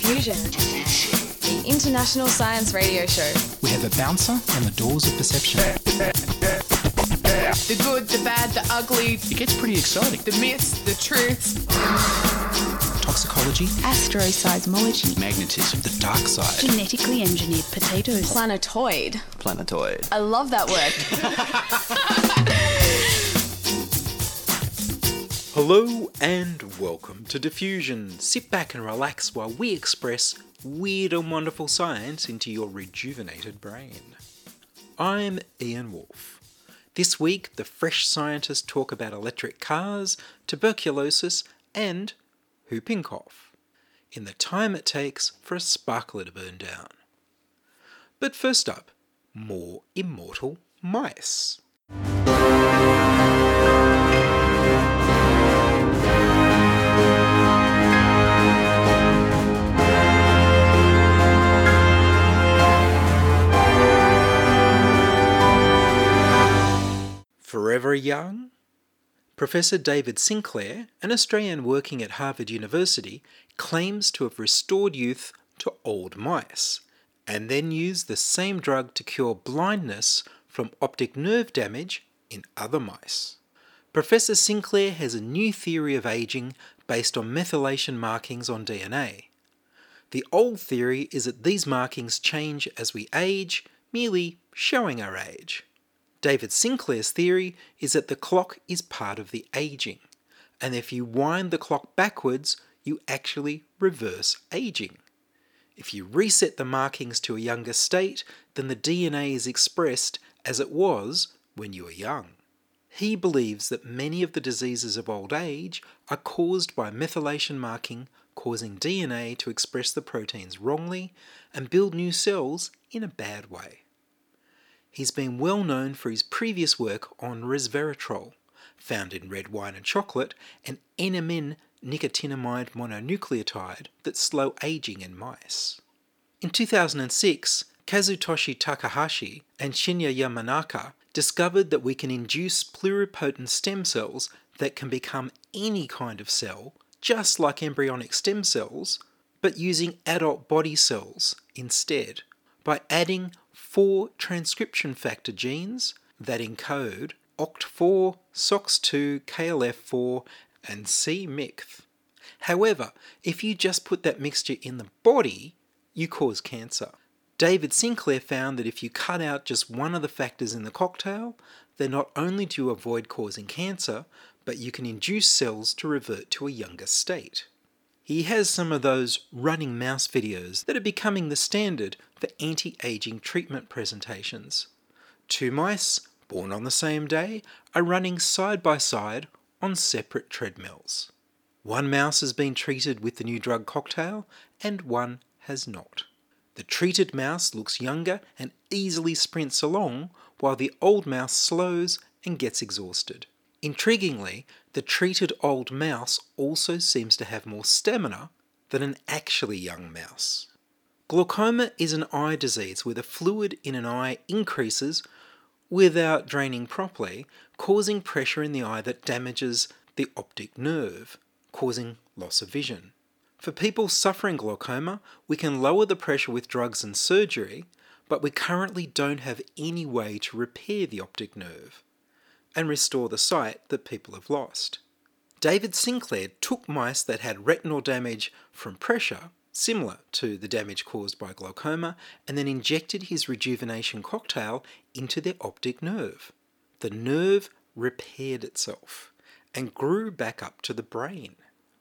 Diffusion, the international science radio show. We have a bouncer on the doors of perception. The good, the bad, the ugly. It gets pretty exciting. The myths, the truths. Toxicology. Astroseismology. Magnetism. The dark side. Genetically engineered potatoes. Planetoid. Planetoid. I love that word. Hello and welcome to Diffusion. Sit back and relax while we express weird and wonderful science into your rejuvenated brain. I'm Ian Wolfe. This week, the fresh scientists talk about electric cars, tuberculosis, and whooping cough, in the time it takes for a sparkler to burn down. But first up, more immortal mice. Forever young? Professor David Sinclair, an Australian working at Harvard University, claims to have restored youth to old mice, and then used the same drug to cure blindness from optic nerve damage in other mice. Professor Sinclair has a new theory of aging based on methylation markings on DNA. The old theory is that these markings change as we age, merely showing our age. David Sinclair's theory is that the clock is part of the aging, and if you wind the clock backwards, you actually reverse aging. If you reset the markings to a younger state, then the DNA is expressed as it was when you were young. He believes that many of the diseases of old age are caused by methylation marking causing DNA to express the proteins wrongly and build new cells in a bad way. He's been well known for his previous work on resveratrol, found in red wine and chocolate, an NMN nicotinamide mononucleotide that slow aging in mice. In 2006, Kazutoshi Takahashi and Shinya Yamanaka discovered that we can induce pluripotent stem cells that can become any kind of cell, just like embryonic stem cells, but using adult body cells instead, by adding 4 transcription factor genes that encode OCT4, SOX2, KLF4, and c-MYC. However, if you just put that mixture in the body, you cause cancer. David Sinclair found that if you cut out just one of the factors in the cocktail, then not only do you avoid causing cancer, but you can induce cells to revert to a younger state. He has some of those running mouse videos that are becoming the standard for anti-aging treatment presentations. 2 mice, born on the same day, are running side by side on separate treadmills. 1 mouse has been treated with the new drug cocktail and 1 has not. The treated mouse looks younger and easily sprints along, while the old mouse slows and gets exhausted. Intriguingly, the treated old mouse also seems to have more stamina than an actually young mouse. Glaucoma is an eye disease where the fluid in an eye increases without draining properly, causing pressure in the eye that damages the optic nerve, causing loss of vision. For people suffering glaucoma, we can lower the pressure with drugs and surgery, but we currently don't have any way to repair the optic nerve and restore the sight that people have lost. David Sinclair took mice that had retinal damage from pressure, similar to the damage caused by glaucoma, and then injected his rejuvenation cocktail into their optic nerve. The nerve repaired itself and grew back up to the brain.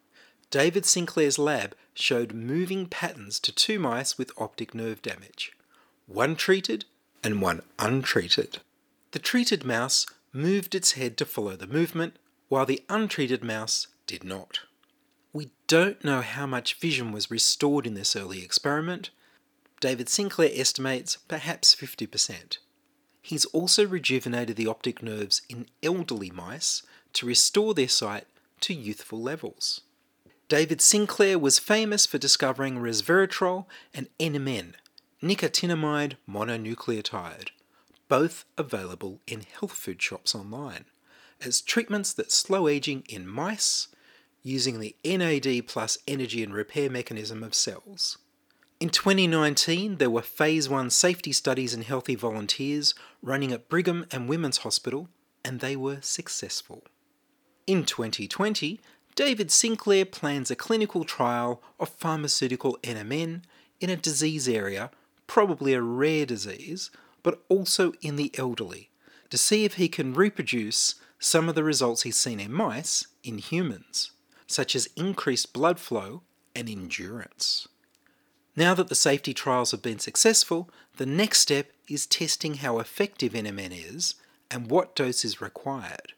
David Sinclair's lab showed moving patterns to 2 mice with optic nerve damage, 1 treated and 1 untreated. The treated mouse moved its head to follow the movement, while the untreated mouse did not. We don't know how much vision was restored in this early experiment. David Sinclair estimates perhaps 50%. He's also rejuvenated the optic nerves in elderly mice to restore their sight to youthful levels. David Sinclair was famous for discovering resveratrol and NMN, nicotinamide mononucleotide, both available in health food shops online, as treatments that slow aging in mice using the NAD plus energy and repair mechanism of cells. In 2019, there were Phase 1 safety studies in healthy volunteers running at Brigham and Women's Hospital, and they were successful. In 2020, David Sinclair plans a clinical trial of pharmaceutical NMN in a disease area, probably a rare disease, but also in the elderly, to see if he can reproduce some of the results he's seen in mice in humans, such as increased blood flow and endurance. Now that the safety trials have been successful, the next step is testing how effective NMN is and what dose is required.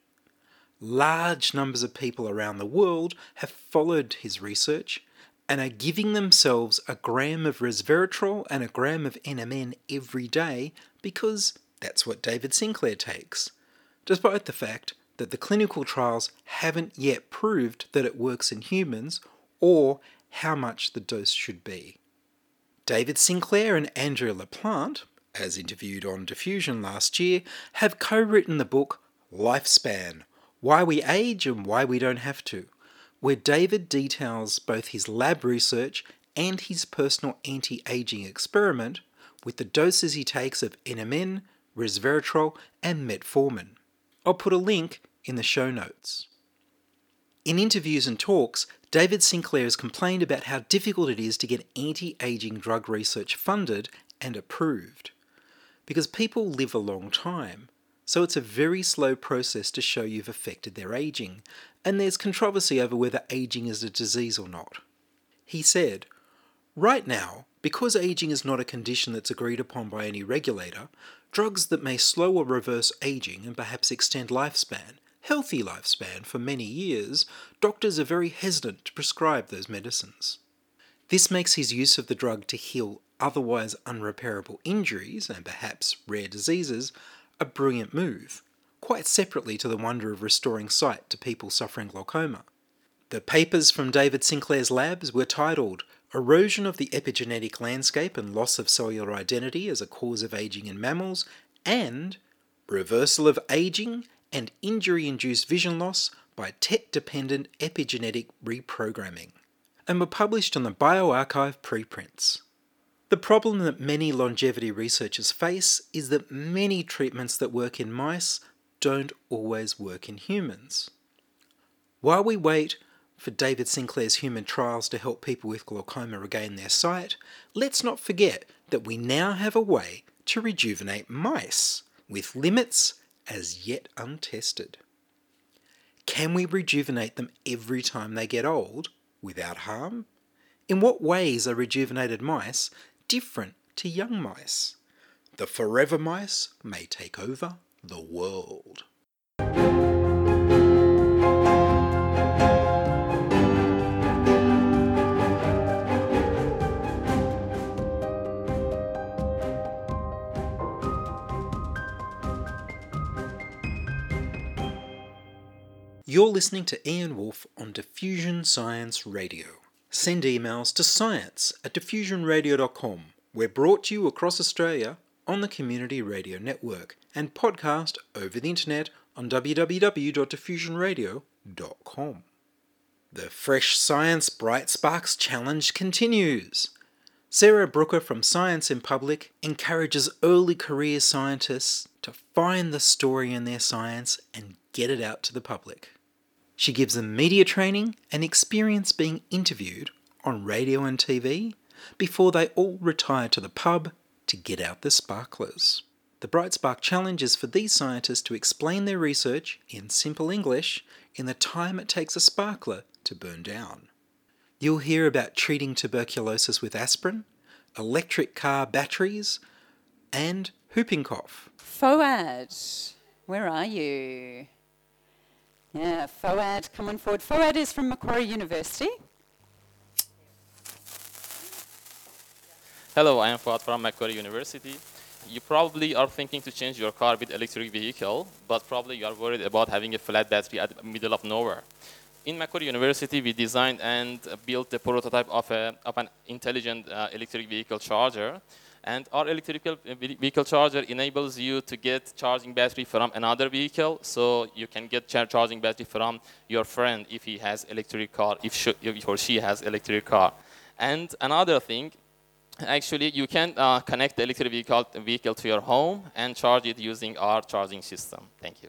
Large numbers of people around the world have followed his research and are giving themselves a gram of resveratrol and a gram of NMN every day because that's what David Sinclair takes, despite the fact that the clinical trials haven't yet proved that it works in humans or how much the dose should be. David Sinclair and Andrea LaPlante, as interviewed on Diffusion last year, have co-written the book Lifespan: Why We Age and Why We Don't Have to, where David details both his lab research and his personal anti-aging experiment with the doses he takes of NMN, resveratrol and metformin. I'll put a link in the show notes. In interviews and talks, David Sinclair has complained about how difficult it is to get anti-aging drug research funded and approved, because people live a long time, so it's a very slow process to show you've affected their aging, and there's controversy over whether aging is a disease or not. He said, "Right now, because aging is not a condition that's agreed upon by any regulator, drugs that may slow or reverse aging and perhaps extend lifespan, healthy lifespan for many years, doctors are very hesitant to prescribe those medicines. This makes his use of the drug to heal otherwise unrepairable injuries and perhaps rare diseases a brilliant move, quite separately to the wonder of restoring sight to people suffering glaucoma. The papers from David Sinclair's labs were titled Erosion of the Epigenetic Landscape and Loss of Cellular Identity as a Cause of Aging in Mammals and Reversal of Aging and Injury-Induced Vision Loss by TET-Dependent Epigenetic Reprogramming, and were published on the bioRxiv preprints. The problem that many longevity researchers face is that many treatments that work in mice don't always work in humans. While we wait for David Sinclair's human trials to help people with glaucoma regain their sight, let's not forget that we now have a way to rejuvenate mice, with limits as yet untested. Can we rejuvenate them every time they get old, without harm? In what ways are rejuvenated mice different to young mice? The forever mice may take over the world. You're listening to Ian Wolfe on Diffusion Science Radio. Send emails to science@diffusionradio.com. We're brought to you across Australia on the Community Radio Network and podcast over the internet on www.diffusionradio.com. The Fresh Science Bright Sparks Challenge continues. Sarah Brooker from Science in Public encourages early career scientists to find the story in their science and get it out to the public. She gives them media training and experience being interviewed on radio and TV before they all retire to the pub to get out the sparklers. The Bright Spark Challenge is for these scientists to explain their research in simple English in the time it takes a sparkler to burn down. You'll hear about treating tuberculosis with aspirin, electric car batteries, and whooping cough. Foad, where are you? Yeah, Foad, come on forward. Foad is from Macquarie University. Hello, I am Fuad from Macquarie University. You probably are thinking to change your car with electric vehicle, but probably you are worried about having a flat battery at the middle of nowhere. In Macquarie University, we designed and built the prototype of an intelligent electric vehicle charger. And our electrical vehicle charger enables you to get charging battery from another vehicle, so you can get charging battery from your friend if he has electric car, if he or she has electric car. And another thing, actually, you can connect the electric vehicle to your home and charge it using our charging system. Thank you.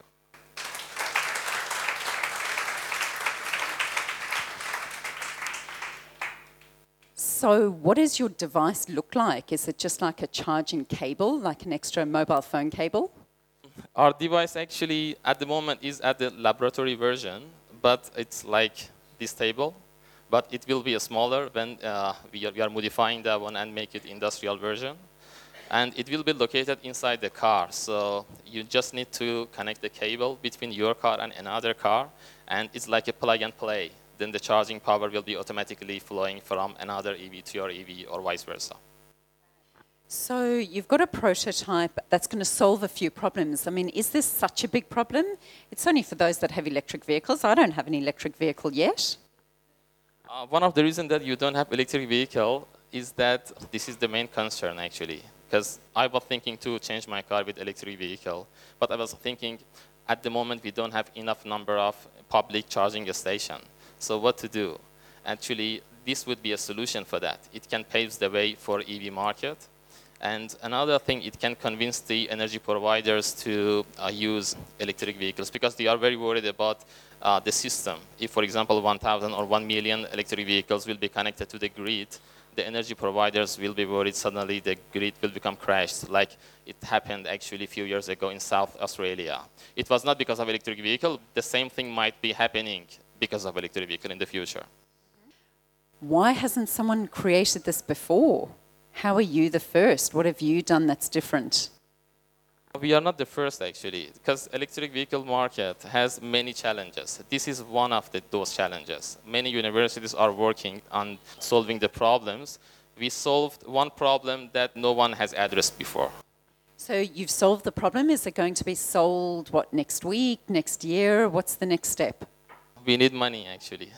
So what does your device look like? Is it just like a charging cable, like an extra mobile phone cable? Our device actually, at the moment, is at the laboratory version, but it's like this table. But it will be smaller when we are modifying that one and make it industrial version. And it will be located inside the car. So you just need to connect the cable between your car and another car. And it's like a plug and play. Then the charging power will be automatically flowing from another EV to your EV or vice versa. So you've got a prototype that's going to solve a few problems. I mean, is this such a big problem? It's only for those that have electric vehicles. I don't have an electric vehicle yet. One of the reasons that you don't have electric vehicle is that this is the main concern, actually. Because I was thinking to change my car with electric vehicle, but I was thinking at the moment we don't have enough number of public charging stations. So what to do? Actually, this would be a solution for that. It can pave the way for EV market. And another thing, it can convince the energy providers to use electric vehicles because they are very worried about the system. If, for example, 1,000 or 1 million electric vehicles will be connected to the grid, the energy providers will be worried suddenly the grid will become crashed, like it happened actually a few years ago in South Australia. It was not because of electric vehicle. The same thing might be happening because of electric vehicle in the future. Why hasn't someone created this before? How are you the first? What have you done that's different? We are not the first, actually, because electric vehicle market has many challenges. This is one of those challenges. Many universities are working on solving the problems. We solved one problem that no one has addressed before. So you've solved the problem. Is it going to be sold, what, next week, next year? What's the next step? We need money, actually.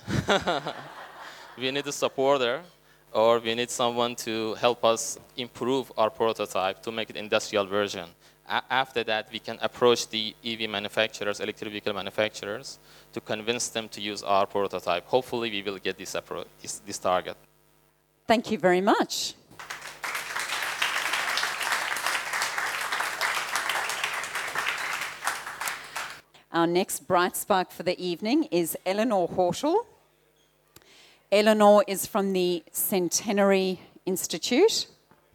We need a supporter, or we need someone to help us improve our prototype to make it industrial version. After that, we can approach the EV manufacturers, electric vehicle manufacturers, to convince them to use our prototype. Hopefully, we will get this target. Thank you very much. Our next bright spark for the evening is Eleanor Horschel. Eleanor is from the Centenary Institute.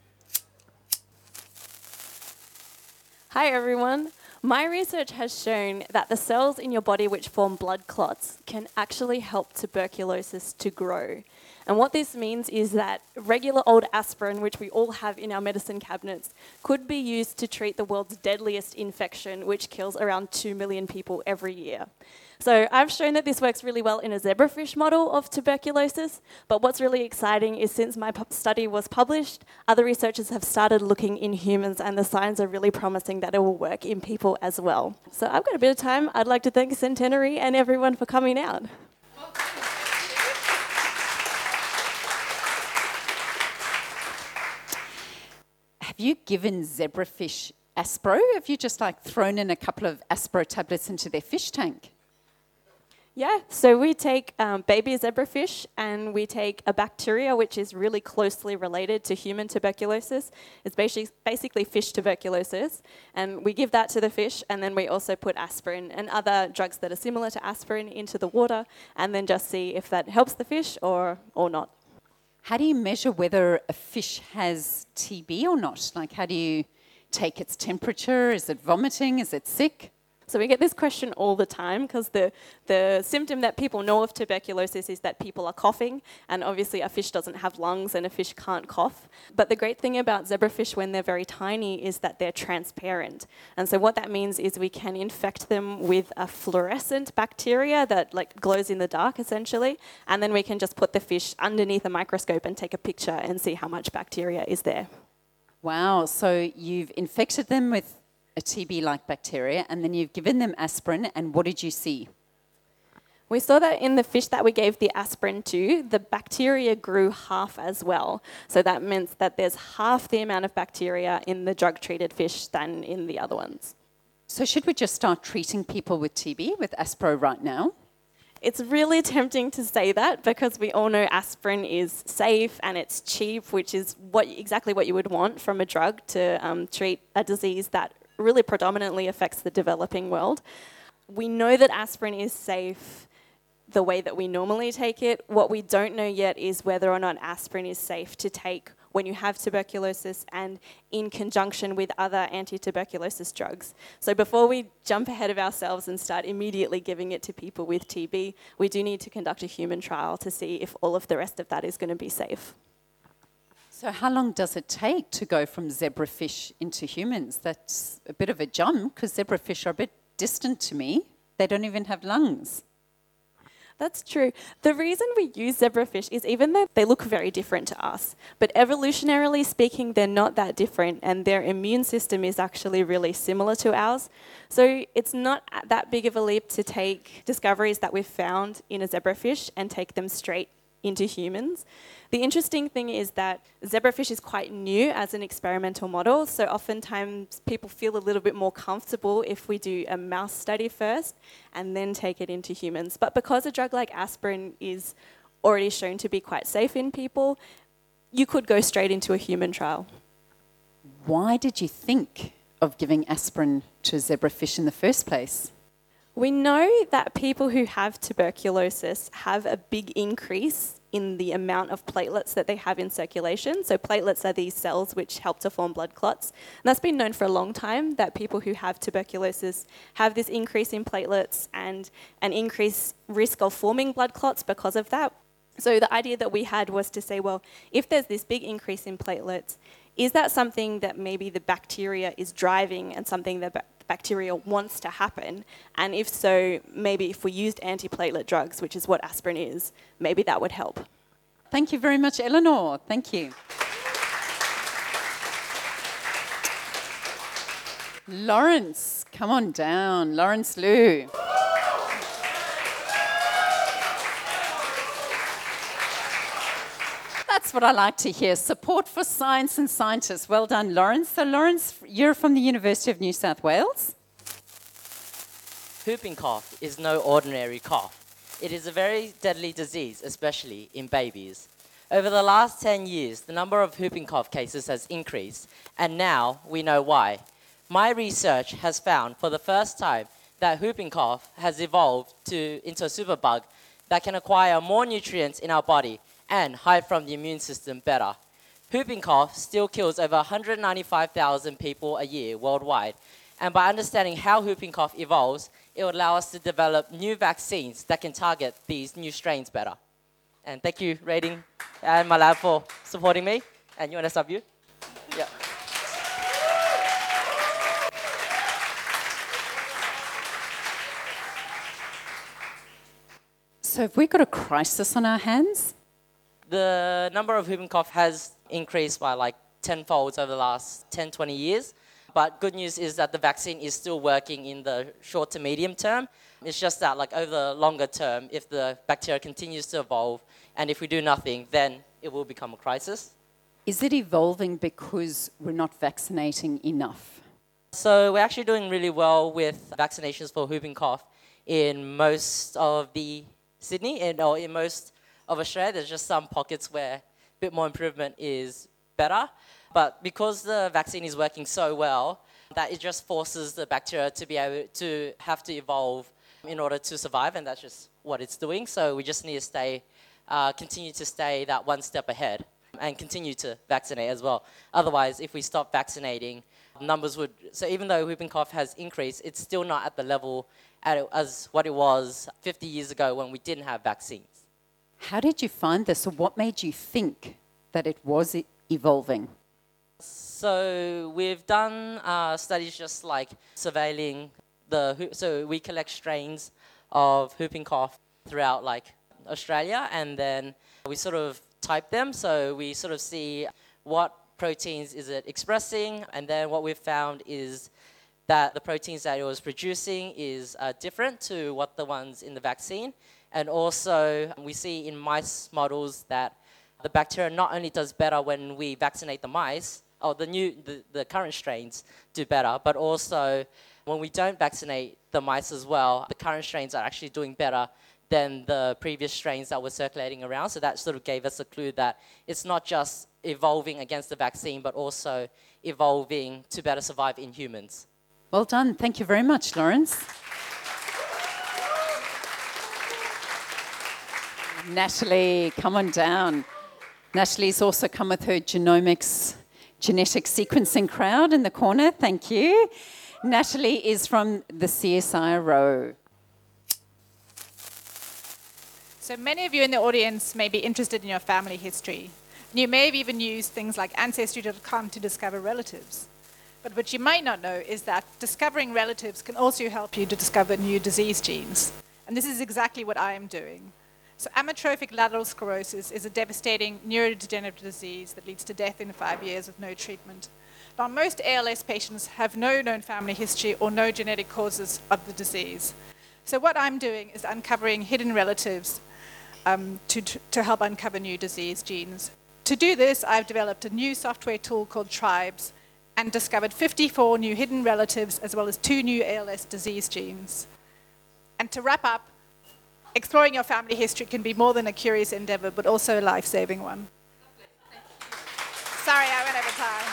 Hi everyone. My research has shown that the cells in your body which form blood clots can actually help tuberculosis to grow. And what this means is that regular old aspirin, which we all have in our medicine cabinets, could be used to treat the world's deadliest infection, which kills around 2 million people every year. So I've shown that this works really well in a zebrafish model of tuberculosis, but what's really exciting is since my study was published, other researchers have started looking in humans and the signs are really promising that it will work in people as well. So I've got a bit of time. I'd like to thank Centenary and everyone for coming out. Have you given zebrafish Aspro? Have you just like thrown in a couple of Aspro tablets into their fish tank? Yeah, so we take baby zebrafish and we take a bacteria which is really closely related to human tuberculosis. It's basically fish tuberculosis, and we give that to the fish, and then we also put aspirin and other drugs that are similar to aspirin into the water, and then just see if that helps the fish or not. How do you measure whether a fish has TB or not? Like, how do you take its temperature? Is it vomiting? Is it sick? So we get this question all the time because the symptom that people know of tuberculosis is that people are coughing, and obviously a fish doesn't have lungs and a fish can't cough. But the great thing about zebrafish when they're very tiny is that they're transparent. And so what that means is we can infect them with a fluorescent bacteria that like glows in the dark essentially, and then we can just put the fish underneath a microscope and take a picture and see how much bacteria is there. Wow, so you've infected them with a TB-like bacteria, and then you've given them aspirin, and what did you see? We saw that in the fish that we gave the aspirin to, the bacteria grew half as well. So that means that there's half the amount of bacteria in the drug-treated fish than in the other ones. So should we just start treating people with TB with Aspro right now? It's really tempting to say that because we all know aspirin is safe and it's cheap, which is exactly what you would want from a drug to treat a disease that really predominantly affects the developing world. We know that aspirin is safe the way that we normally take it. What we don't know yet is whether or not aspirin is safe to take when you have tuberculosis and in conjunction with other anti-tuberculosis drugs. So before we jump ahead of ourselves and start immediately giving it to people with TB, we do need to conduct a human trial to see if all of the rest of that is going to be safe. So how long does it take to go from zebrafish into humans? That's a bit of a jump because zebrafish are a bit distant to me. They don't even have lungs. That's true. The reason we use zebrafish is even though they look very different to us, but evolutionarily speaking, they're not that different and their immune system is actually really similar to ours. So it's not that big of a leap to take discoveries that we've found in a zebrafish and take them straight into humans. The interesting thing is that zebrafish is quite new as an experimental model, so oftentimes people feel a little bit more comfortable if we do a mouse study first and then take it into humans. But because a drug like aspirin is already shown to be quite safe in people, you could go straight into a human trial. Why did you think of giving aspirin to zebrafish in the first place? We know that people who have tuberculosis have a big increase in the amount of platelets that they have in circulation. So platelets are these cells which help to form blood clots. And that's been known for a long time, that people who have tuberculosis have this increase in platelets and an increased risk of forming blood clots because of that. So the idea that we had was to say, well, if there's this big increase in platelets, is that something that maybe the bacteria is driving and something that bacteria wants to happen? And if so, maybe if we used antiplatelet drugs, which is what aspirin is, maybe that would help. Thank you very much, Eleanor. Thank you. Lawrence, come on down. Lawrence Liu. That's what I like to hear. Support for science and scientists. Well done, Lawrence. So, Lawrence, you're from the University of New South Wales. Whooping cough is no ordinary cough. It is a very deadly disease, especially in babies. Over the last 10 years, the number of whooping cough cases has increased, and now we know why. My research has found for the first time that whooping cough has evolved into a superbug that can acquire more nutrients in our body and hide from the immune system better. Whooping cough still kills over 195,000 people a year worldwide, and by understanding how whooping cough evolves, it will allow us to develop new vaccines that can target these new strains better. And thank you, Rating, and my lab for supporting me, and UNSW. Yeah. So have we got a crisis on our hands? The number of whooping cough has increased by like tenfold over the last 10, 20 years. But good news is that the vaccine is still working in the short to medium term. It's just that like over the longer term, if the bacteria continues to evolve and if we do nothing, then it will become a crisis. Is it evolving because we're not vaccinating enough? So we're actually doing really well with vaccinations for whooping cough in most of the Sydney or in most of Australia. There's just some pockets where a bit more improvement is better. But because the vaccine is working so well, that it just forces the bacteria to be able to have to evolve in order to survive, and that's just what it's doing. So we just need to continue to stay that one step ahead and continue to vaccinate as well. Otherwise, if we stop vaccinating, numbers would... So even though whooping cough has increased, it's still not at the level as what it was 50 years ago when we didn't have vaccines. How did you find this, or what made you think that it was evolving? So we've done studies just like surveilling so we collect strains of whooping cough throughout like Australia, and then we sort of type them. So we sort of see what proteins is it expressing, and then what we've found is that the proteins that it was producing is different to what the ones in the vaccine. And also, we see in mice models that the bacteria not only does better when we vaccinate the mice, or the current strains do better, but also when we don't vaccinate the mice as well, the current strains are actually doing better than the previous strains that were circulating around. So that sort of gave us a clue that it's not just evolving against the vaccine, but also evolving to better survive in humans. Well done. Thank you very much, Lawrence. Natalie, come on down. Natalie's also come with her genetic sequencing crowd in the corner. Thank you. Natalie is from the CSIRO. So many of you in the audience may be interested in your family history. And you may have even used things like Ancestry.com to discover relatives. But what you might not know is that discovering relatives can also help you to discover new disease genes. And this is exactly what I am doing. So amyotrophic lateral sclerosis is a devastating neurodegenerative disease that leads to death in 5 years with no treatment. Now, most ALS patients have no known family history or no genetic causes of the disease. So what I'm doing is uncovering hidden relatives to help uncover new disease genes. To do this, I've developed a new software tool called Tribes and discovered 54 new hidden relatives as well as 2 new ALS disease genes. And to wrap up, exploring your family history can be more than a curious endeavor, but also a life-saving one. Sorry, I went over time.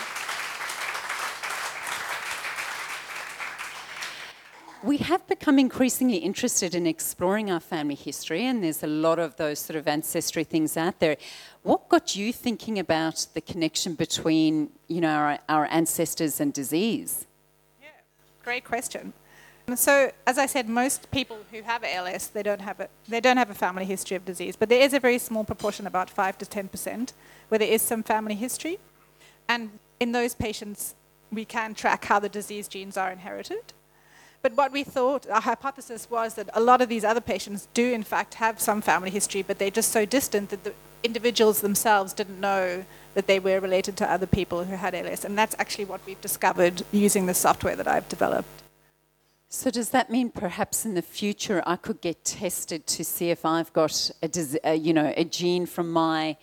We have become increasingly interested in exploring our family history, and there's a lot of those sort of ancestry things out there. What got you thinking about the connection between, our ancestors and disease? Yeah, great question. So, as I said, most people who have ALS, they don't have a family history of disease, but there is a very small proportion, about 5 to 10%, where there is some family history. And in those patients, we can track how the disease genes are inherited. But what we thought, our hypothesis was that a lot of these other patients do in fact have some family history, but they're just so distant that the individuals themselves didn't know that they were related to other people who had ALS. And that's actually what we've discovered using the software that I've developed. So does that mean perhaps in the future I could get tested to see if I've got a gene from my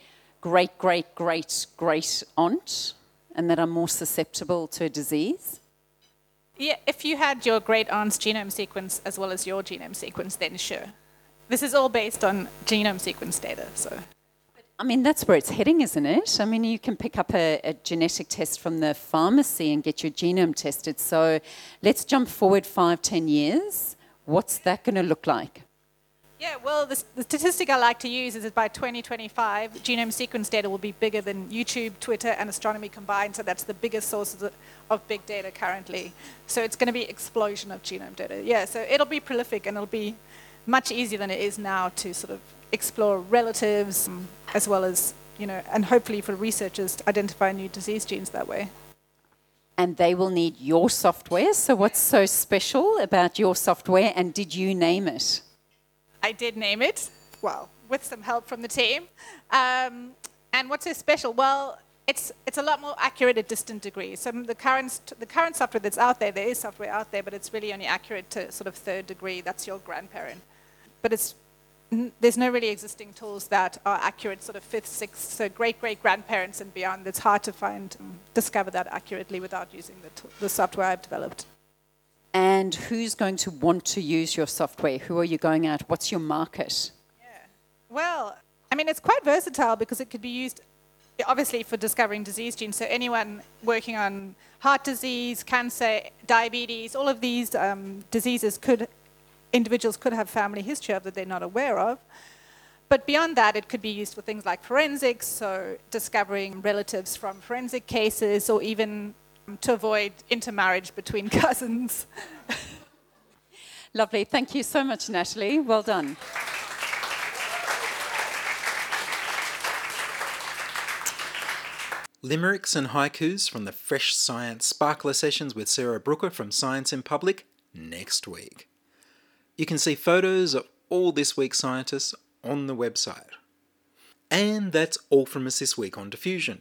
great-great-great-great-aunt and that I'm more susceptible to a disease? Yeah, if you had your great-aunt's genome sequence as well as your genome sequence, then sure. This is all based on genome sequence data, so... I mean, that's where it's heading, isn't it? I mean, you can pick up a genetic test from the pharmacy and get your genome tested. So let's jump forward 5-10 years. What's that going to look like? Yeah, well, the statistic I like to use is that by 2025, genome sequence data will be bigger than YouTube, Twitter, and astronomy combined. So that's the biggest sources of big data currently. So it's going to be explosion of genome data. Yeah, so it'll be prolific and it'll be much easier than it is now to sort of explore relatives as well as, and hopefully for researchers to identify new disease genes that way. And they will need your software. So what's so special about your software, and did you name it? I did name it, well, with some help from the team. And what's so special? Well, it's a lot more accurate at distant degrees. So the current software that's out there is software out there, but it's really only accurate to sort of 3rd degree. That's your grandparent. But there's no really existing tools that are accurate sort of 5th, 6th, so great-great-grandparents and beyond. It's hard to discover that accurately without using the software I've developed. And who's going to want to use your software? Who are you going at? What's your market? Yeah. Well, I mean, it's quite versatile because it could be used, obviously, for discovering disease genes. So anyone working on heart disease, cancer, diabetes, all of these diseases individuals could have family history of that they're not aware of. But beyond that, it could be used for things like forensics, so discovering relatives from forensic cases, or even to avoid intermarriage between cousins. Lovely. Thank you so much, Natalie. Well done. Limericks and haikus from the Fresh Science Sparkler sessions with Sarah Brooker from Science in Public next week. You can see photos of all this week's scientists on the website. And that's all from us this week on Diffusion.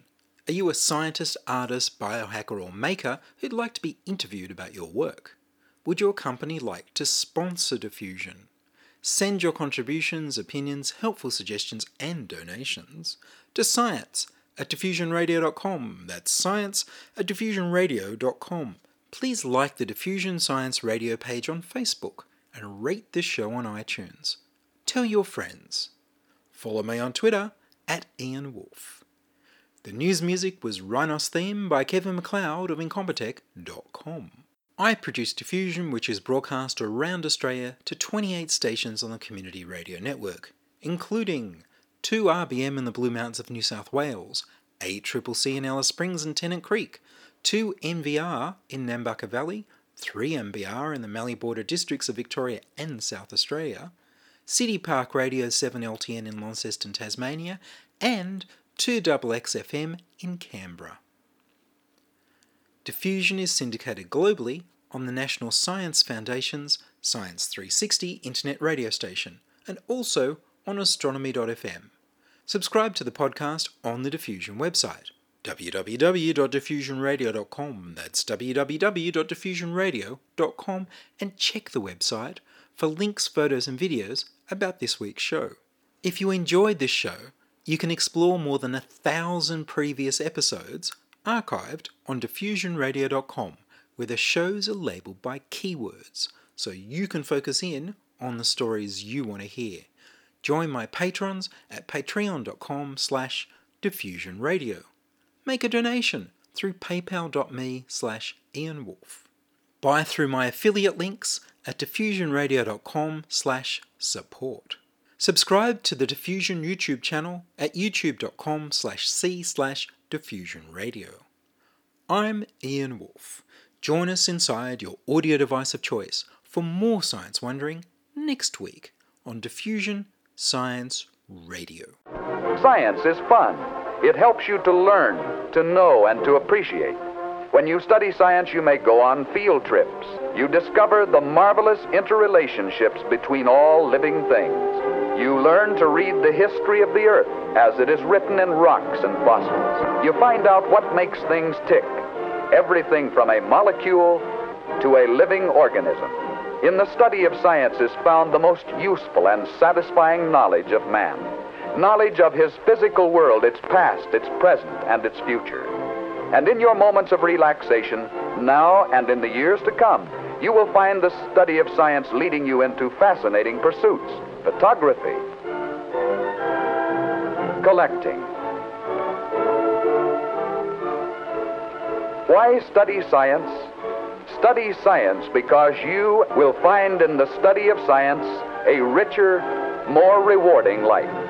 Are you a scientist, artist, biohacker, or maker who'd like to be interviewed about your work? Would your company like to sponsor Diffusion? Send your contributions, opinions, helpful suggestions, and donations to science@diffusionradio.com. That's science@diffusionradio.com. Please like the Diffusion Science Radio page on Facebook and rate this show on iTunes. Tell your friends. Follow me on Twitter @IanWolf. The news music was Rhinos Theme by Kevin MacLeod of Incompetech.com. I produce Diffusion, which is broadcast around Australia to 28 stations on the Community Radio Network, including 2RBM in the Blue Mountains of New South Wales, 8CCC in Alice Springs and Tennant Creek, 2MVR in Nambucca Valley, 3MBR in the Mallee Border districts of Victoria and South Australia, City Park Radio 7LTN in Launceston, Tasmania, and 2XXFM in Canberra. Diffusion is syndicated globally on the National Science Foundation's Science 360 internet radio station and also on astronomy.fm. Subscribe to the podcast on the Diffusion website, www.diffusionradio.com. That's www.diffusionradio.com, and check the website for links, photos and videos about this week's show. If you enjoyed this show, you can explore more than 1,000 previous episodes archived on diffusionradio.com, where the shows are labelled by keywords, so you can focus in on the stories you want to hear. Join my patrons at patreon.com/diffusionradio. Make a donation through paypal.me/IanWolf. Buy through my affiliate links at diffusionradio.com/support. Subscribe to the Diffusion YouTube channel at youtube.com/c/diffusionradio. I'm Ian Wolf. Join us inside your audio device of choice for more science wondering next week on Diffusion Science Radio. Science is fun. It helps you to learn, to know, and to appreciate. When you study science, you may go on field trips. You discover the marvelous interrelationships between all living things. You learn to read the history of the Earth as it is written in rocks and fossils. You find out what makes things tick, everything from a molecule to a living organism. In the study of science is found the most useful and satisfying knowledge of man. Knowledge of his physical world, its past, its present, and its future. And in your moments of relaxation, now and in the years to come, you will find the study of science leading you into fascinating pursuits. Photography, collecting. Why study science? Study science because you will find in the study of science a richer, more rewarding life.